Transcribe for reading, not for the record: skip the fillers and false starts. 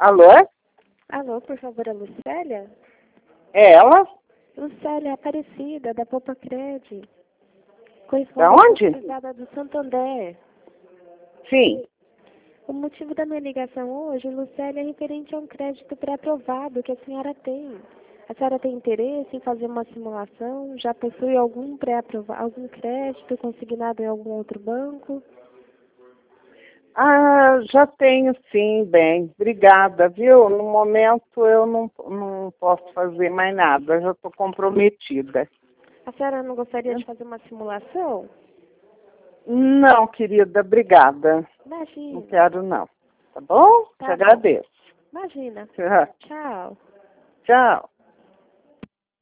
Alô? Alô, por favor, a Lucélia? É ela? Lucélia Aparecida, da Poupa Cred. Da onde? Correspondente do Santander. Sim. O motivo da minha ligação hoje, Lucélia, é referente a um crédito pré-aprovado que a senhora tem. A senhora tem interesse em fazer uma simulação? Já possui algum pré-aprovado, algum crédito consignado em algum outro banco? Ah, já tenho sim, bem. Obrigada, viu? No momento eu não posso fazer mais nada, já estou comprometida. A senhora não gostaria de fazer uma simulação? Não, querida, obrigada. Imagina. Não quero não. Tá bom? Tá Te bom. agradeço. Imagina. Tchau. Tchau. Tchau.